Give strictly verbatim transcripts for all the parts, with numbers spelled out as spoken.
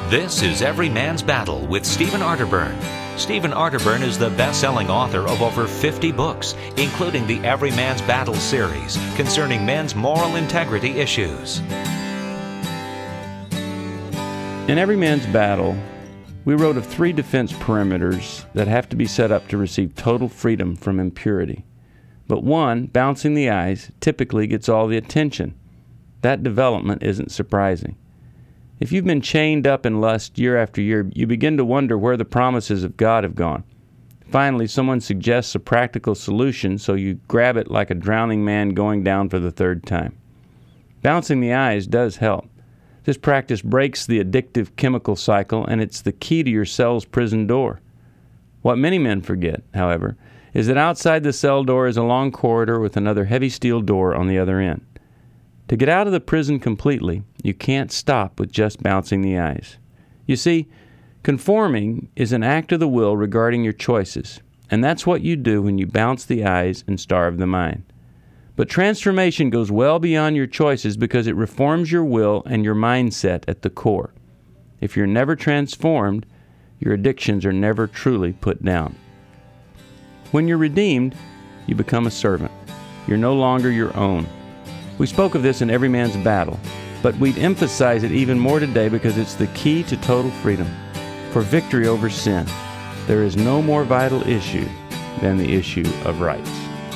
This is Every Man's Battle with Stephen Arterburn. Stephen Arterburn is the best-selling author of over fifty books, including the Every Man's Battle series concerning men's moral integrity issues. In Every Man's Battle, we wrote of three defense perimeters that have to be set up to receive total freedom from impurity. But one, bouncing the eyes, typically gets all the attention. That development isn't surprising. If you've been chained up in lust year after year, you begin to wonder where the promises of God have gone. Finally, someone suggests a practical solution, so you grab it like a drowning man going down for the third time. Bouncing the eyes does help. This practice breaks the addictive chemical cycle, and it's the key to your cell's prison door. What many men forget, however, is that outside the cell door is a long corridor with another heavy steel door on the other end. To get out of the prison completely, you can't stop with just bouncing the eyes. You see, conforming is an act of the will regarding your choices, and that's what you do when you bounce the eyes and starve the mind. But transformation goes well beyond your choices because it reforms your will and your mindset at the core. If you're never transformed, your addictions are never truly put down. When you're redeemed, you become a servant. You're no longer your own. We spoke of this in Every Man's Battle, but we'd emphasize it even more today because it's the key to total freedom. For victory over sin, there is no more vital issue than the issue of rights.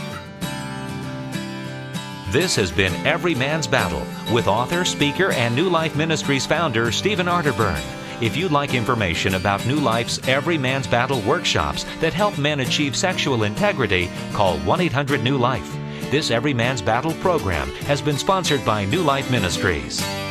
This has been Every Man's Battle with author, speaker, and New Life Ministries founder Stephen Arterburn. If you'd like information about New Life's Every Man's Battle workshops that help men achieve sexual integrity, call one eight hundred new life. This Every Man's Battle program has been sponsored by New Life Ministries.